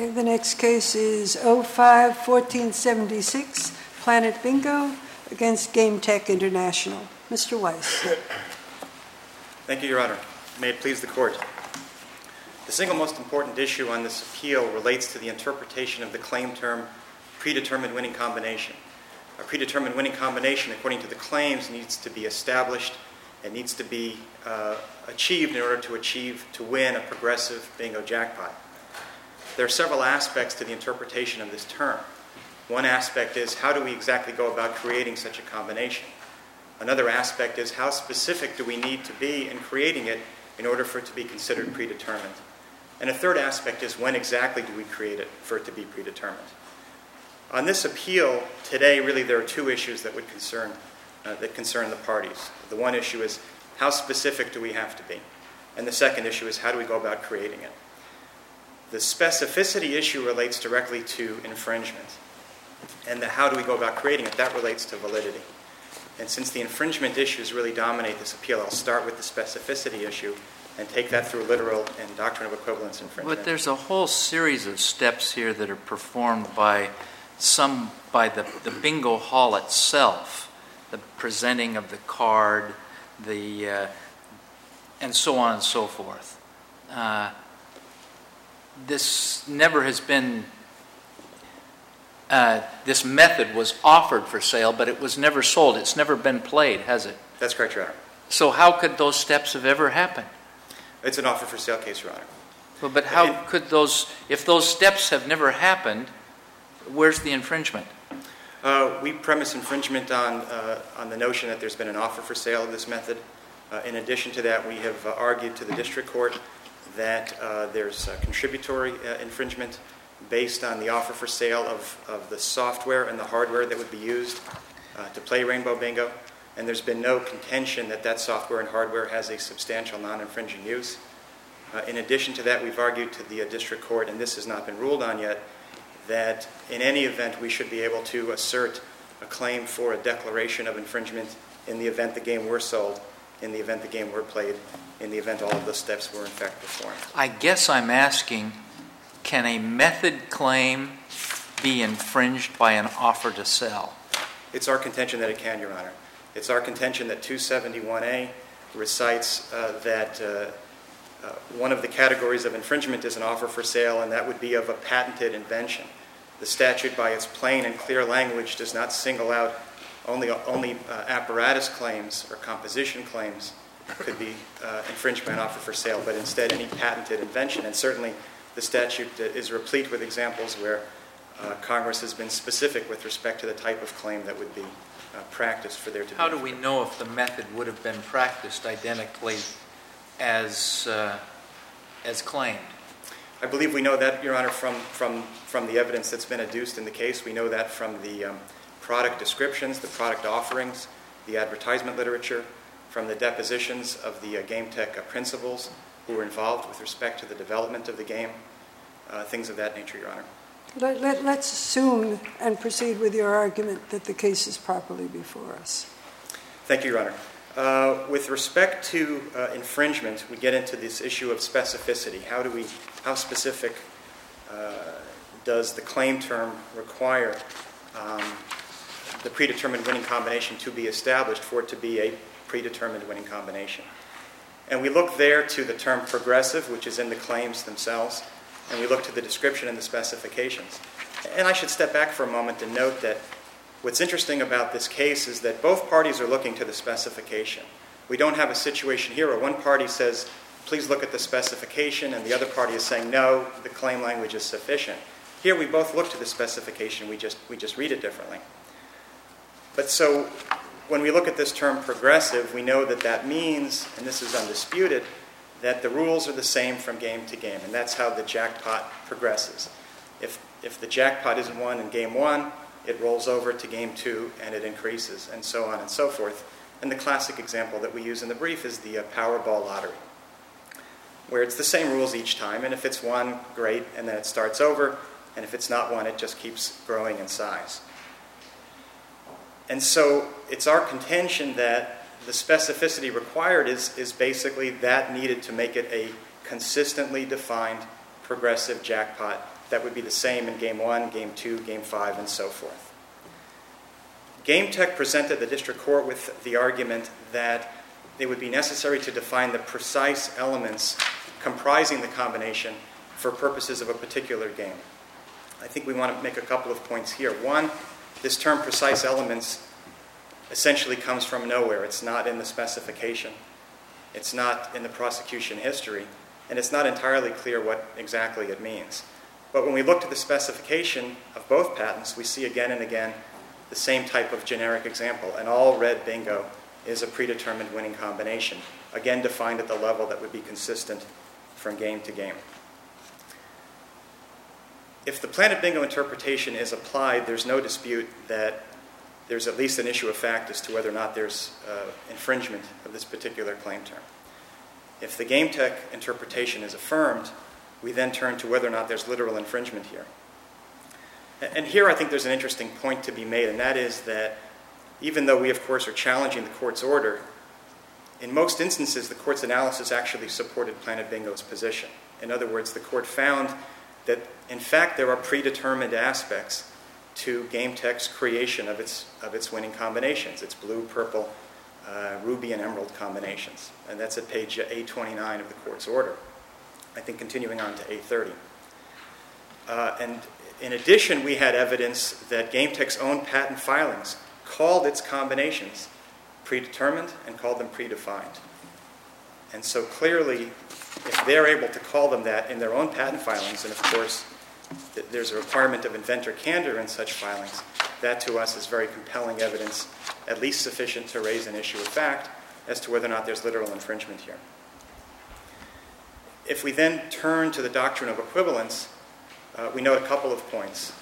Okay, the next case is 05-1476, Planet Bingo against Game Tech International. Mr. Weiss. Thank you, Your Honor. May it please the Court. The single most important issue on this appeal relates to the interpretation of the claim term predetermined winning combination. A predetermined winning combination, according to the claims, needs to be established and needs to be achieved in order to win a progressive bingo jackpot. There are several aspects to the interpretation of this term. One aspect is how do we exactly go about creating such a combination? Another aspect is how specific do we need to be in creating it in order for it to be considered predetermined? And a third aspect is when exactly do we create it for it to be predetermined? On this appeal today, really there are two issues that would concern the parties. The one issue is how specific do we have to be? And the second issue is how do we go about creating it? The specificity issue relates directly to infringement. And the how do we go about creating it, that relates to validity. And since the infringement issues really dominate this appeal, I'll start with the specificity issue and take that through literal and doctrine of equivalence infringement. But there's a whole series of steps here that are performed by the bingo hall itself, the presenting of the card, and so on and so forth. This never has been, this method was offered for sale, but it was never sold. It's never been played, has it? That's correct, Your Honor. So how could those steps have ever happened? It's an offer for sale case, Your Honor. Well, but how could those, if those steps have never happened, where's the infringement? We premise infringement on the notion that there's been an offer for sale of this method. In addition to that, we have argued to the district court that there's contributory infringement based on the offer for sale of the software and the hardware that would be used to play Rainbow Bingo. And there's been no contention that that software and hardware has a substantial non-infringing use. In addition to that, we've argued to the district court, and this has not been ruled on yet, that in any event we should be able to assert a claim for a declaration of infringement in the event the game were sold, in the event the game were played, in the event all of those steps were in fact performed. I guess I'm asking, can a method claim be infringed by an offer to sell? It's our contention that it can, Your Honor. It's our contention that 271A recites that one of the categories of infringement is an offer for sale, and that would be of a patented invention. The statute, by its plain and clear language, does not single out only apparatus claims or composition claims could be infringed by an offer for sale, but instead any patented invention. And certainly the statute is replete with examples where Congress has been specific with respect to the type of claim that would be practiced for there to be. How do we know if the method would have been practiced identically as claimed? I believe we know that, Your Honor, from the evidence that's been adduced in the case. We know that from the product descriptions, the product offerings, the advertisement literature, from the depositions of the Game Tech principals who were involved with respect to the development of the game, things of that nature, Your Honor. Let's assume and proceed with your argument that the case is properly before us. Thank you, Your Honor. With respect to infringement, we get into this issue of specificity. How specific does the claim term require the predetermined winning combination to be established for it to be a predetermined winning combination? And we look there to the term progressive, which is in the claims themselves, and we look to the description and the specifications. And I should step back for a moment and note that what's interesting about this case is that both parties are looking to the specification. We don't have a situation here where one party says, please look at the specification, and the other party is saying, no, the claim language is sufficient. Here we both look to the specification, we just read it differently. But so when we look at this term progressive, we know that means, and this is undisputed, that the rules are the same from game to game, and that's how the jackpot progresses. If the jackpot isn't won in game 1, it rolls over to game 2, and it increases, and so on and so forth. And the classic example that we use in the brief is the Powerball lottery, where it's the same rules each time, and if it's won, great, and then it starts over, and if it's not won, it just keeps growing in size. And so it's our contention that the specificity required is basically that needed to make it a consistently defined progressive jackpot that would be the same in Game 1, Game 2, Game 5, and so forth. GameTech presented the district court with the argument that it would be necessary to define the precise elements comprising the combination for purposes of a particular game. I think we want to make a couple of points here. One, this term precise elements essentially comes from nowhere. It's not in the specification. It's not in the prosecution history. And it's not entirely clear what exactly it means. But when we look to the specification of both patents, we see again and again the same type of generic example. An all red bingo is a predetermined winning combination, again defined at the level that would be consistent from game to game. If the Planet Bingo interpretation is applied, there's no dispute that there's at least an issue of fact as to whether or not there's infringement of this particular claim term. If the GameTech interpretation is affirmed, we then turn to whether or not there's literal infringement here. And here I think there's an interesting point to be made, and that is that even though we, of course, are challenging the court's order, in most instances the court's analysis actually supported Planet Bingo's position. In other words, the court found that, in fact, there are predetermined aspects to GameTech's creation of its winning combinations, its blue, purple, ruby, and emerald combinations. And that's at page A29 of the court's order. I think continuing on to A30. And in addition, we had evidence that GameTech's own patent filings called its combinations predetermined and called them predefined. And so clearly, if they're able to call them that in their own patent filings, and of course there's a requirement of inventor candor in such filings, that to us is very compelling evidence, at least sufficient to raise an issue of fact as to whether or not there's literal infringement here. If we then turn to the doctrine of equivalence, we note a couple of points.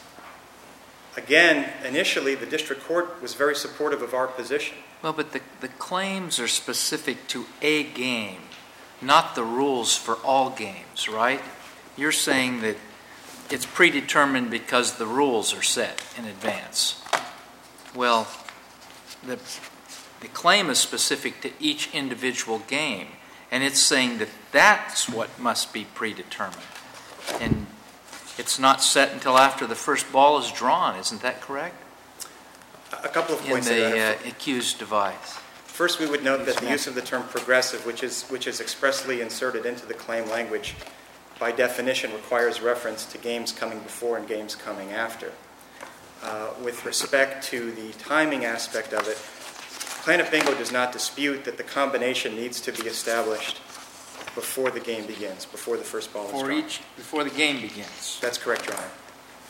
Again, initially the district court was very supportive of our position. Well, but the claims are specific to a game, not the rules for all games, right? You're saying that it's predetermined because the rules are set in advance. Well, the claim is specific to each individual game, and it's saying that that's what must be predetermined. And it's not set until after the first ball is drawn. Isn't that correct? A couple of points in the accused device. First, we would note that the use of the term progressive, which is expressly inserted into the claim language, by definition requires reference to games coming before and games coming after. With respect to the timing aspect of it, Planet Bingo does not dispute that the combination needs to be established before the game begins, before the first ball is drawn. Before the game begins. That's correct, Your Honor.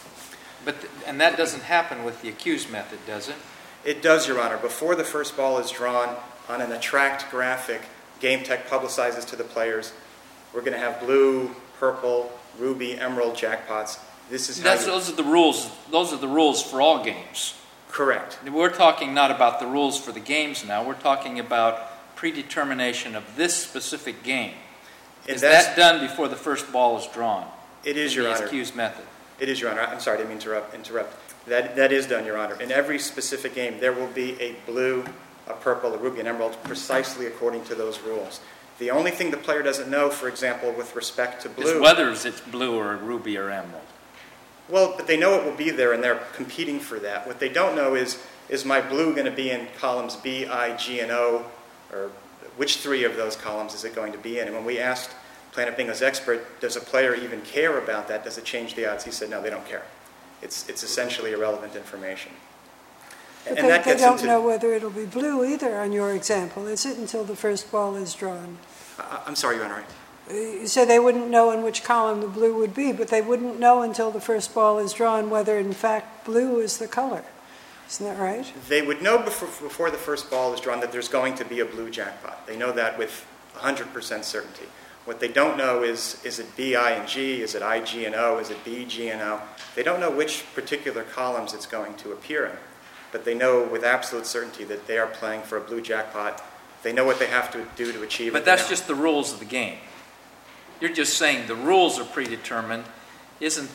And that doesn't happen with the accused method, does it? It does, Your Honor. Before the first ball is drawn, on an attract graphic, GameTech publicizes to the players, we're going to have blue, purple, ruby, emerald jackpots. Those are the rules. Those are the rules for all games. Correct. We're talking not about the rules for the games now. We're talking about predetermination of this specific game. Is that done before the first ball is drawn? It is, Your Honor. The accused method. It is, Your Honor. I'm sorry, I didn't mean to interrupt. That is done, Your Honor. In every specific game, there will be a blue, a purple, a ruby, and emerald, precisely according to those rules. The only thing the player doesn't know, for example, with respect to blue, is whether it's blue or ruby or emerald. Well, but they know it will be there, and they're competing for that. What they don't know is my blue going to be in columns B, I, G, and O, or which three of those columns is it going to be in? And when we asked Planet Bingo's expert, does a player even care about that? Does it change the odds? He said, no, they don't care. It's essentially irrelevant information. But they don't know whether it'll be blue either on your example, is it, until the first ball is drawn? I'm sorry, Your Honor. You said they wouldn't know in which column the blue would be, but they wouldn't know until the first ball is drawn whether, in fact, blue is the color. Isn't that right? They would know before the first ball is drawn that there's going to be a blue jackpot. They know that with 100% certainty. What they don't know is it B, I, and G? Is it I, G, and O? Is it B, G, and O? They don't know which particular columns it's going to appear in. But they know with absolute certainty that they are playing for a blue jackpot. They know what they have to do to achieve it. But that's just the rules of the game. You're just saying the rules are predetermined. Isn't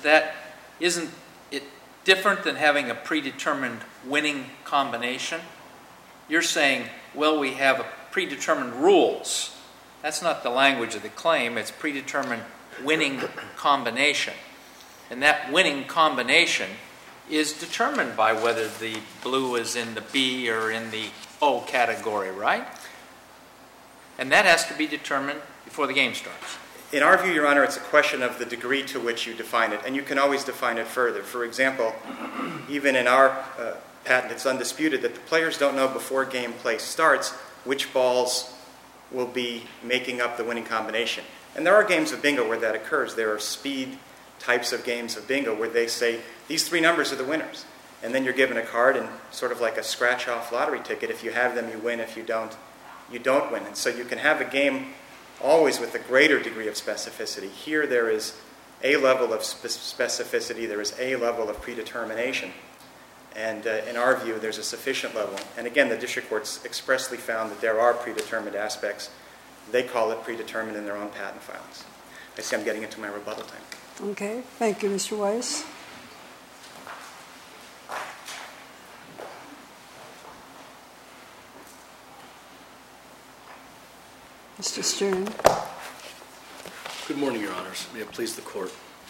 it different than having a predetermined winning combination? You're saying, well, we have predetermined rules. That's not the language of the claim. It's predetermined winning combination. And that winning combination is determined by whether the blue is in the B or in the O category, right? And that has to be determined before the game starts. In our view, Your Honor, it's a question of the degree to which you define it, and you can always define it further. For example, even in our patent, it's undisputed that the players don't know before gameplay starts which balls will be making up the winning combination. And there are games of bingo where that occurs. There are speed types of games of bingo where they say, these 3 numbers are the winners. And then you're given a card and sort of like a scratch-off lottery ticket. If you have them, you win. If you don't, you don't win. And so you can have a game always with a greater degree of specificity. Here there is a level of specificity. There is a level of predetermination. And in our view, there's a sufficient level. And again, the district courts expressly found that there are predetermined aspects. They call it predetermined in their own patent filings. I see I'm getting into my rebuttal time. Okay. Thank you, Mr. Weiss. Mr. Stern. Good morning, Your Honors. May it please the Court.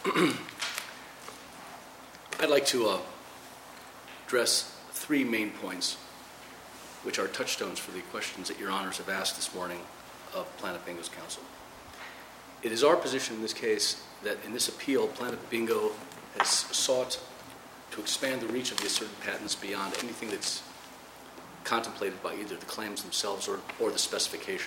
I'd like to address 3 main points, which are touchstones for the questions that Your Honors have asked this morning of Planet Bingo's counsel. It is our position in this case that in this appeal, Planet Bingo has sought to expand the reach of the asserted patents beyond anything that's contemplated by either the claims themselves or the specification.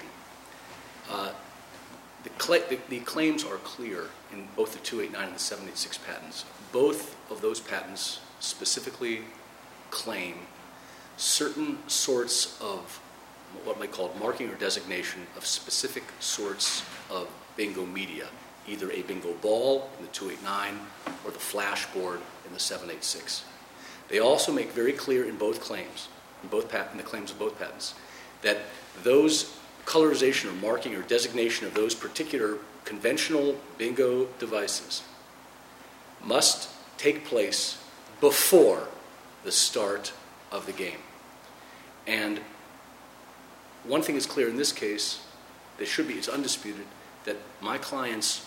The claims are clear in both the 289 and the 786 patents. Both of those patents specifically claim certain sorts of what might be called marking or designation of specific sorts of bingo media, either a bingo ball in the 289 or the flash board in the 786. They also make very clear in both claims, in the claims of both patents, that those colorization or marking or designation of those particular conventional bingo devices must take place before the start of the game. And one thing is clear in this case, it's undisputed, that my client's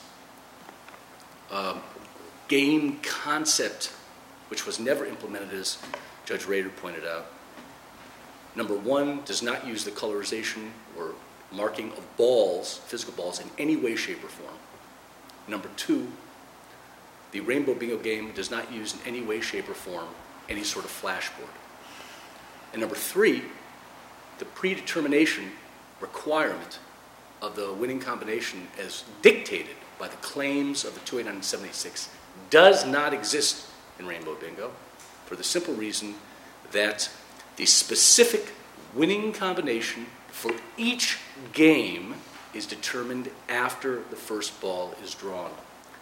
game concept, which was never implemented as Judge Rader pointed out, number 1, does not use the colorization or marking of balls, physical balls, in any way, shape, or form. Number 2, the Rainbow Bingo game does not use in any way, shape, or form any sort of flashboard. And number 3, the predetermination requirement of the winning combination as dictated by the claims of the 289 and 786 does not exist in Rainbow Bingo for the simple reason that the specific winning combination for each game is determined after the first ball is drawn.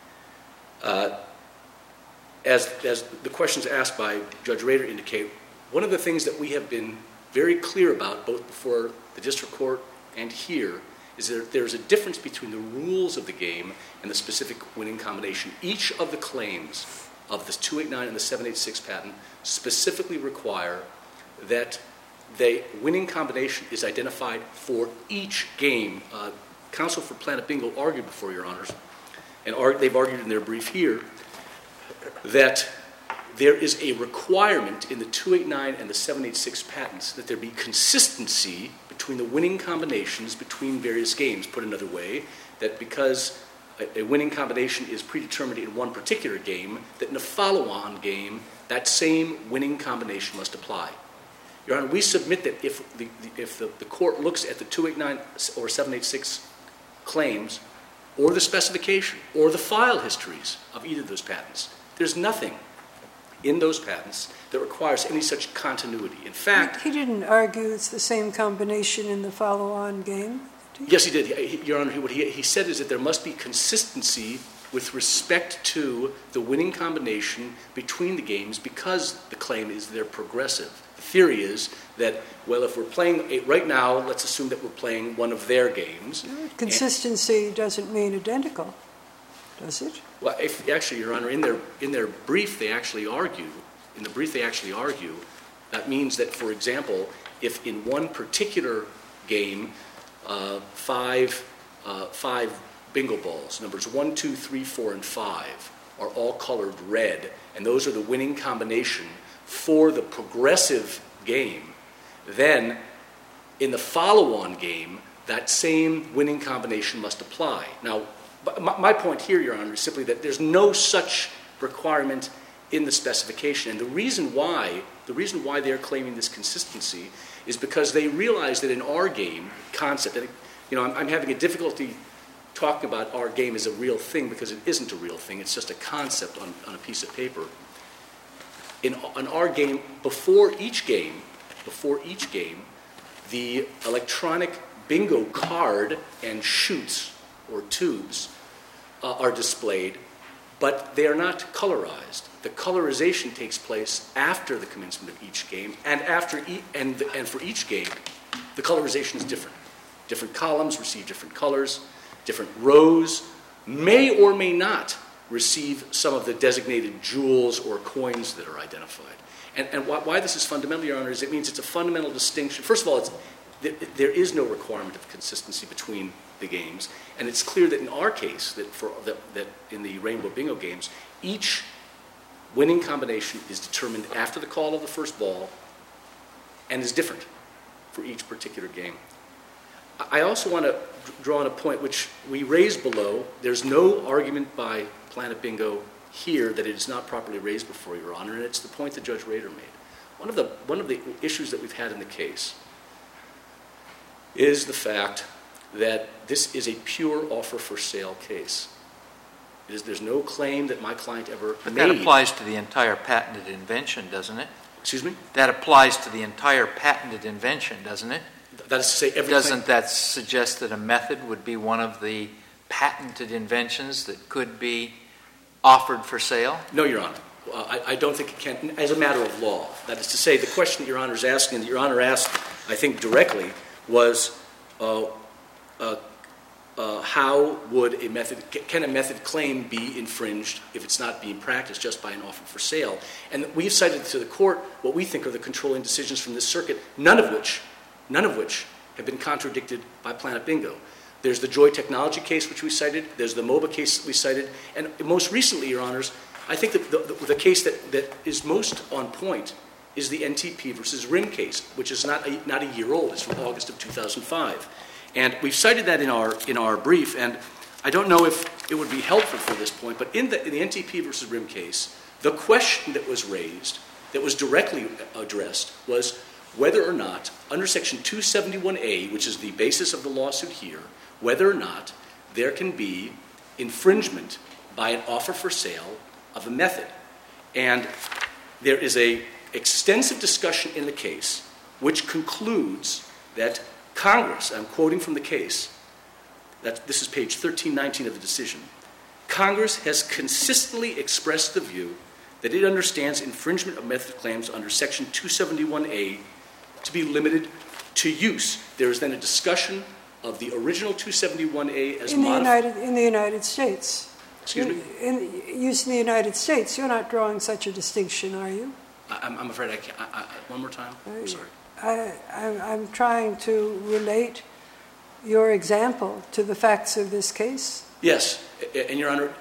As the questions asked by Judge Rader indicate, one of the things that we have been very clear about, both before the district court and here, is that there's a difference between the rules of the game and the specific winning combination. Each of the claims of the 289 and the 786 patent specifically require that the winning combination is identified for each game. Counsel for Planet Bingo argued before, Your Honors, and they've argued in their brief here, that there is a requirement in the 289 and the 786 patents that there be consistency between the winning combinations between various games. Put another way, that because a winning combination is predetermined in one particular game, that in a follow-on game, that same winning combination must apply. Your Honor, we submit that if the court looks at the 289 or 786 claims, or the specification, or the file histories of either of those patents, there's nothing in those patents that requires any such continuity. In fact, he didn't argue it's the same combination in the follow-on game. Yes, he did. Your Honor, what he said is that there must be consistency with respect to the winning combination between the games because the claim is they're progressive. The theory is that, well, if we're playing right now, let's assume that we're playing one of their games. Consistency doesn't mean identical, does it? Well, actually, Your Honor, in their brief, they actually argue. In the brief, they actually argue that means that, for example, if in one particular game, five bingo balls, numbers 1, 2, 3, 4, and 5, are all colored red, and those are the winning combination for the progressive game, then in the follow-on game, that same winning combination must apply. Now, my point here, Your Honor, is simply that there's no such requirement in the specification. And the reason why they're claiming this consistency is because they realize that in our game concept, and I'm having a difficulty talking about our game as a real thing because it isn't a real thing. It's just a concept on a piece of paper. In our game, before each game, the electronic bingo card and chutes or tubes are displayed, but they are not colorized. The colorization takes place after the commencement of each game, and for each game, the colorization is different. Different columns receive different colors. Different rows may or may not receive some of the designated jewels or coins that are identified. And why this is fundamental, Your Honor, is it means it's a fundamental distinction. First of all, there is no requirement of consistency between the games, and it's clear that in our case, that in the Rainbow Bingo games, each winning combination is determined after the call of the first ball and is different for each particular game. I also want to draw on a point which we raised below. There's no argument by Planet Bingo here that it is not properly raised before Your Honor, and it's the point that Judge Rader made. One of the issues that we've had in the case is the fact that this is a pure offer for sale case. There's no claim that my client ever But made. that applies to the entire patented invention, doesn't it? Excuse me? That applies to the entire patented invention, doesn't it? That is to say, every Doesn't that suggest that a method would be one of the patented inventions that could be offered for sale? No, Your Honor. I don't think it can, as a matter of law. That is to say, the question that Your Honor is asking, that Your Honor asked, I think, directly, was how would can a method claim be infringed if it's not being practiced just by an offer for sale? And we've cited to the court what we think are the controlling decisions from this circuit, none of which have been contradicted by Planet Bingo. There's the Joy Technology case, which we cited. There's the MOBA case that we cited. And most recently, Your Honors, I think that the case that is most on point is the NTP versus RIM case, which is not a year old. It's from August of 2005. And we've cited that in our brief. And I don't know if it would be helpful for this point, but in the NTP versus RIM case, the question that was raised, that was directly addressed, was whether or not, under Section 271A, which is the basis of the lawsuit here, whether or not there can be infringement by an offer for sale of a method. And there is an extensive discussion in the case which concludes that Congress, I'm quoting from the case, this is page 1319 of the decision, Congress has consistently expressed the view that it understands infringement of method claims under Section 271A to be limited to use. There is then a discussion of the original 271A as modified. In the United States. Excuse me? In use in the United States, you're not drawing such a distinction, are you? I'm afraid I can't. One more time? I'm sorry. I'm trying to relate your example to the facts of this case. Yes, and Your Honor,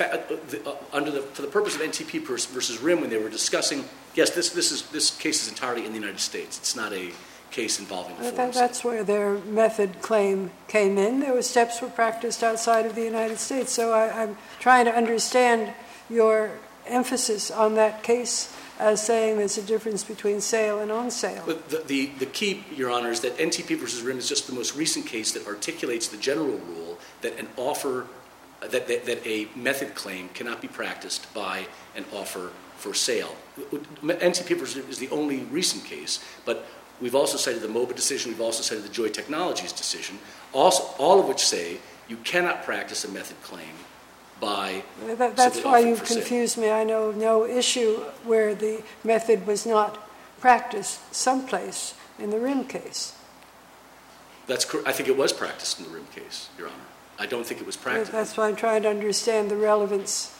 for the purpose of NTP versus RIM, when they were discussing, yes, this case is entirely in the United States. It's not a case involving the foreign That's where their method claim came in. There were steps were practiced outside of the United States. So I'm trying to understand your emphasis on that case as saying there's a difference between sale and on sale. But the key, Your Honor, is that NTP versus RIM is just the most recent case that articulates the general rule that an offer, that a method claim cannot be practiced by an offer for sale. NTP versus RIM is the only recent case, but we've also cited the MOBA decision, we've also cited the Joy Technologies decision, all of which say you cannot practice a method claim by That's why you've confused me. I know no issue where the method was not practiced someplace in the RIM case. That's correct. I think it was practiced in the RIM case, Your Honor. I don't think it was practiced. That's why I'm trying to understand the relevance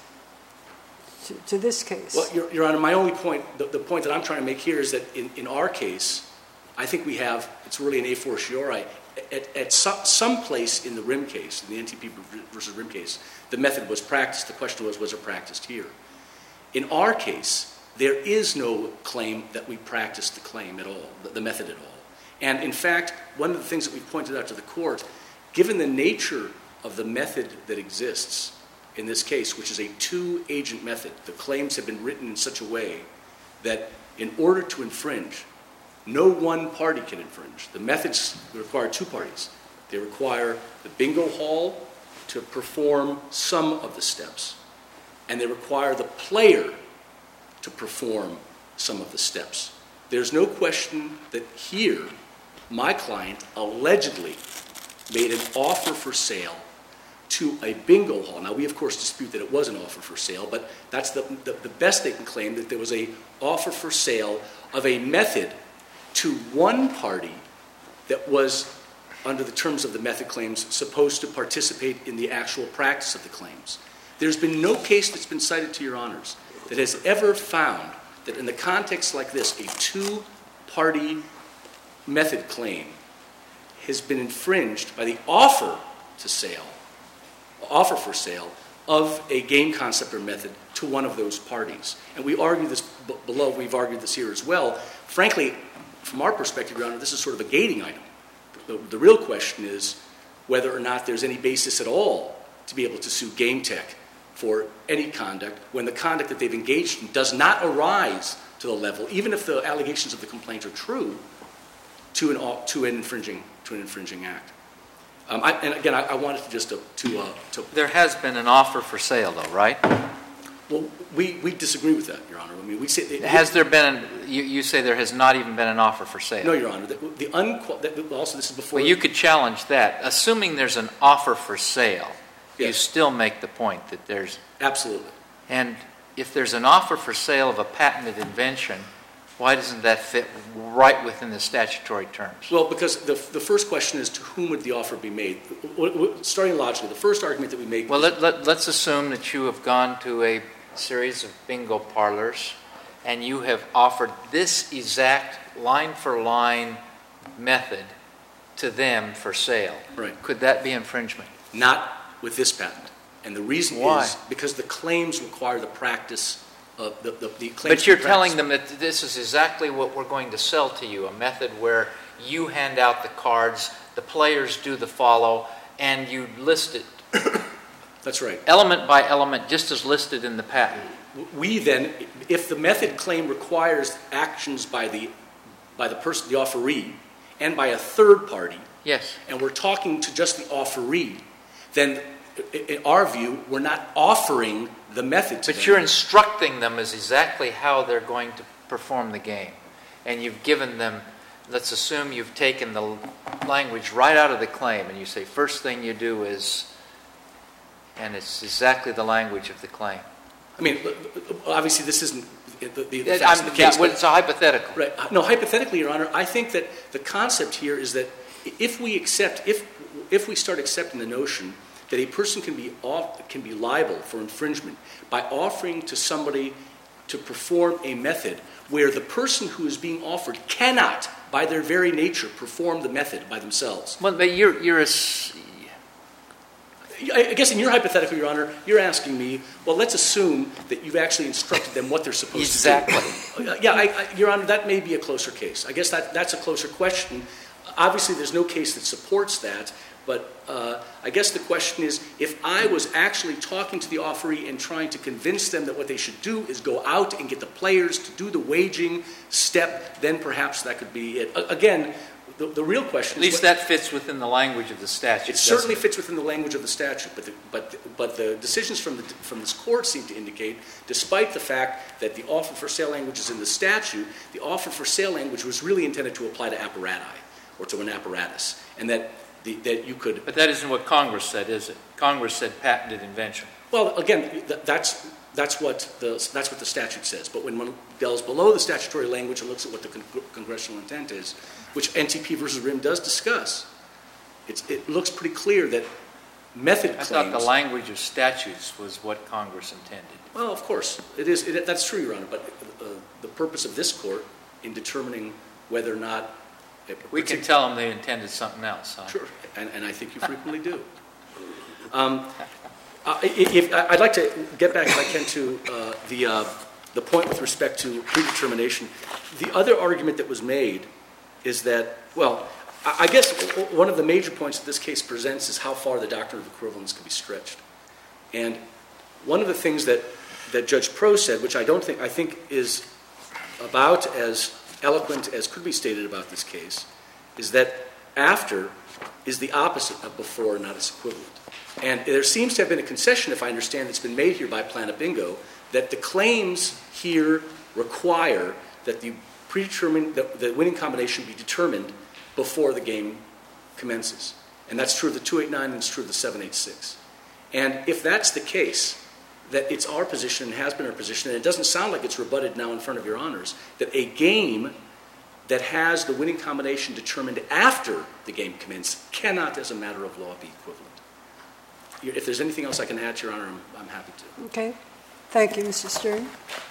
to this case. Well, Your Honor, my only point, the point that I'm trying to make here is that in our case, I think we have, it's really an a fortiori, at some place in the RIM case, in the NTP versus RIM case, the method was practiced. The question was it practiced here? In our case, there is no claim that we practiced the claim at all, the method at all. And in fact, one of the things that we pointed out to the court, given the nature of the method that exists in this case, which is a two-agent method, the claims have been written in such a way that in order to infringe, no one party can infringe. The methods require two parties. They require the bingo hall to perform some of the steps, and they require the player to perform some of the steps. There's no question that here, my client allegedly made an offer for sale to a bingo hall. Now, we, of course, dispute that it was an offer for sale, but that's the best they can claim, that there was an offer for sale of a method to one party that was, under the terms of the method claims, supposed to participate in the actual practice of the claims. There's been no case that's been cited to your honors that has ever found that in the context like this, a two-party method claim has been infringed by the offer for sale of a game concept or method to one of those parties. And we argue this below, we've argued this here as well. Frankly, from our perspective, Your Honor, this is sort of a gating item. The real question is whether or not there's any basis at all to be able to sue Game Tech for any conduct when the conduct that they've engaged in does not arise to the level, even if the allegations of the complaint are true, to an infringing act. And again, I wanted to just to There has been an offer for sale, though, right? Well, we disagree with that, Your Honor. I mean, we say has there been? You say there has not even been an offer for sale. No, Your Honor. Also, this is before. Well, you could challenge that. Assuming there's an offer for sale, yes. You still make the point that there's Absolutely. And if there's an offer for sale of a patented invention, why doesn't that fit right within the statutory terms? Well, because the first question is to whom would the offer be made? Starting logically, the first argument that we make... Well, let's assume that you have gone to a series of bingo parlors and you have offered this exact line-for-line method to them for sale. Right. Could that be infringement? Not with this patent. And the reason Why? is because the claims require the practice of the claims. But you're telling them that this is exactly what we're going to sell to you, a method where you hand out the cards, the players do the follow, and you list it. That's right. Element by element, just as listed in the patent. We then, if the method claim requires actions by the person, the offeree, and by a third party, yes, and we're talking to just the offeree, then in our view, we're not offering the method to them. But you're instructing them as exactly how they're going to perform the game. And you've given them, let's assume you've taken the language right out of the claim, and you say, first thing you do is, and it's exactly the language of the claim. I mean, obviously this isn't the facts of the case. It's a hypothetical. Right. No, hypothetically, Your Honor, I think that the concept here is that if we start accepting the notion that a person can be liable for infringement by offering to somebody to perform a method where the person who is being offered cannot, by their very nature, perform the method by themselves. Well, but I guess in your hypothetical, Your Honor, you're asking me, well, let's assume that you've actually instructed them what they're supposed to do. Exactly. Yeah, Your Honor, that may be a closer case. I guess that's a closer question. Obviously, there's no case that supports that. But I guess the question is, if I was actually talking to the offeree and trying to convince them that what they should do is go out and get the players to do the waging step, then perhaps that could be it. Again, the real question is... At least that fits within the language of the statute. It certainly fits within the language of the statute, but the decisions from this court seem to indicate, despite the fact that the offer for sale language is in the statute, the offer for sale language was really intended to apply to apparati, or to an apparatus, and that you could... But that isn't what Congress said, is it? Congress said patented invention. Well, again, that's what the statute says. But when one delves below the statutory language and looks at what the congressional intent is, which NTP versus RIM does discuss, it looks pretty clear that method claims... I thought the language of statutes was what Congress intended. Well, of course, it is. That's true, Your Honor. But the purpose of this court in determining whether or not We can tell them they intended something else, huh? Sure, and I think you frequently do. I'd like to get back, if I can, to the point with respect to predetermination. The other argument that was made is that, well, I guess one of the major points that this case presents is how far the doctrine of equivalence can be stretched. And one of the things that Judge Proh said, which I think is about as eloquent as could be stated about this case, is that after is the opposite of before, not its equivalent. And there seems to have been a concession, if I understand, that's been made here by Planet Bingo, that the claims here require that the winning combination be determined before the game commences. And that's true of the 289 and it's true of the 786. And if that's the case, that it's our position and has been our position, and it doesn't sound like it's rebutted now in front of your honors, that a game that has the winning combination determined after the game commences cannot, as a matter of law, be equivalent. If there's anything else I can add to your honor, I'm happy to. Okay. Thank you, Mr. Stern.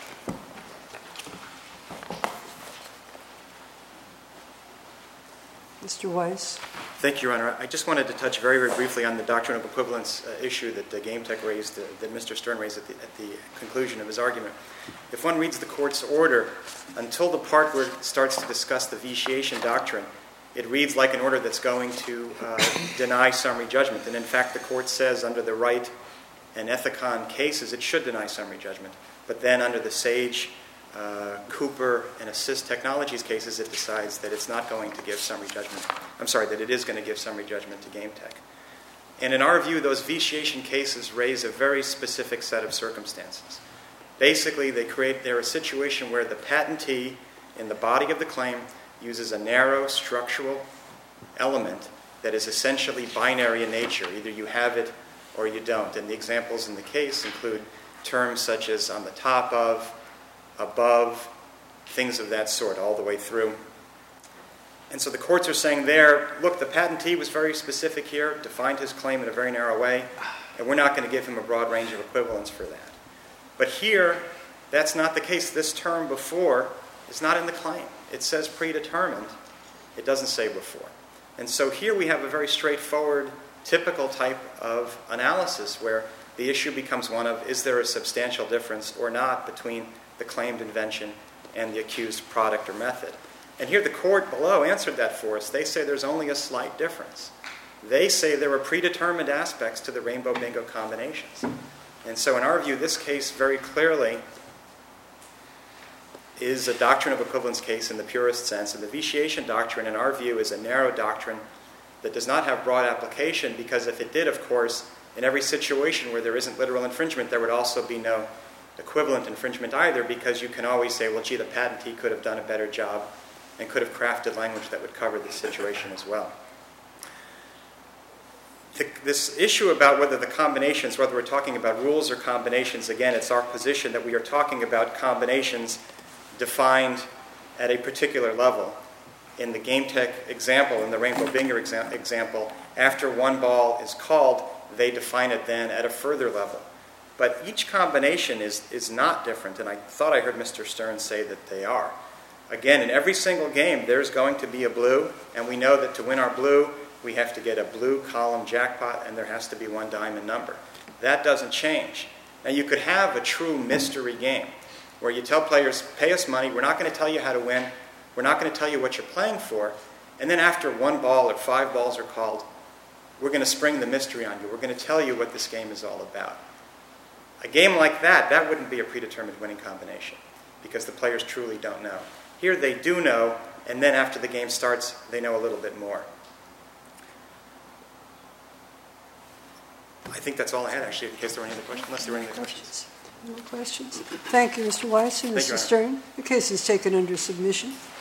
Mr. Weiss. Thank you, Your Honor. I just wanted to touch very, very briefly on the doctrine of equivalence issue that Game Tech raised, that Mr. Stern raised at the conclusion of his argument. If one reads the court's order, until the part where it starts to discuss the vitiation doctrine, it reads like an order that's going to deny summary judgment. And in fact, the court says under the Wright and Ethicon cases, it should deny summary judgment. But then under the Sage, Cooper, and Assist Technologies cases, it decides that it's not going to give summary judgment. I'm sorry, that it is going to give summary judgment to Game Tech. And in our view, those vitiation cases raise a very specific set of circumstances. Basically, they're a situation where the patentee in the body of the claim uses a narrow structural element that is essentially binary in nature. Either you have it or you don't. And the examples in the case include terms such as on the top of, above, things of that sort, all the way through. And so the courts are saying there, look, the patentee was very specific here, defined his claim in a very narrow way, and we're not going to give him a broad range of equivalence for that. But here, that's not the case. This term before is not in the claim. It says predetermined. It doesn't say before. And so here we have a very straightforward, typical type of analysis where the issue becomes one of, is there a substantial difference or not between the claimed invention and the accused product or method? And here the court below answered that for us. They say there's only a slight difference. They say there are predetermined aspects to the Rainbow Bingo combinations. And so in our view, this case very clearly is a doctrine of equivalence case in the purest sense. And the vitiation doctrine, in our view, is a narrow doctrine that does not have broad application, because if it did, of course, in every situation where there isn't literal infringement, there would also be no equivalent infringement either, because you can always say, well, gee, the patentee could have done a better job and could have crafted language that would cover this situation as well. This issue about whether the combinations, whether we're talking about rules or combinations, again, it's our position that we are talking about combinations defined at a particular level. In the Game Tech example, in the Rainbow Bingo example, after one ball is called, they define it then at a further level. But each combination is not different, and I thought I heard Mr. Stern say that they are. Again, in every single game, there's going to be a blue, and we know that to win our blue, we have to get a blue column jackpot, and there has to be one diamond number. That doesn't change. Now, you could have a true mystery game where you tell players, pay us money, we're not going to tell you how to win, we're not going to tell you what you're playing for, and then after one ball or 5 balls are called, we're going to spring the mystery on you. We're going to tell you what this game is all about. A game like that wouldn't be a predetermined winning combination, because the players truly don't know. Here they do know, and then after the game starts, they know a little bit more. I think that's all I had, actually, in case there were any other questions, unless there were any other questions. No questions? Thank you, Mr. Weiss and Mr. Stern. The case is taken under submission.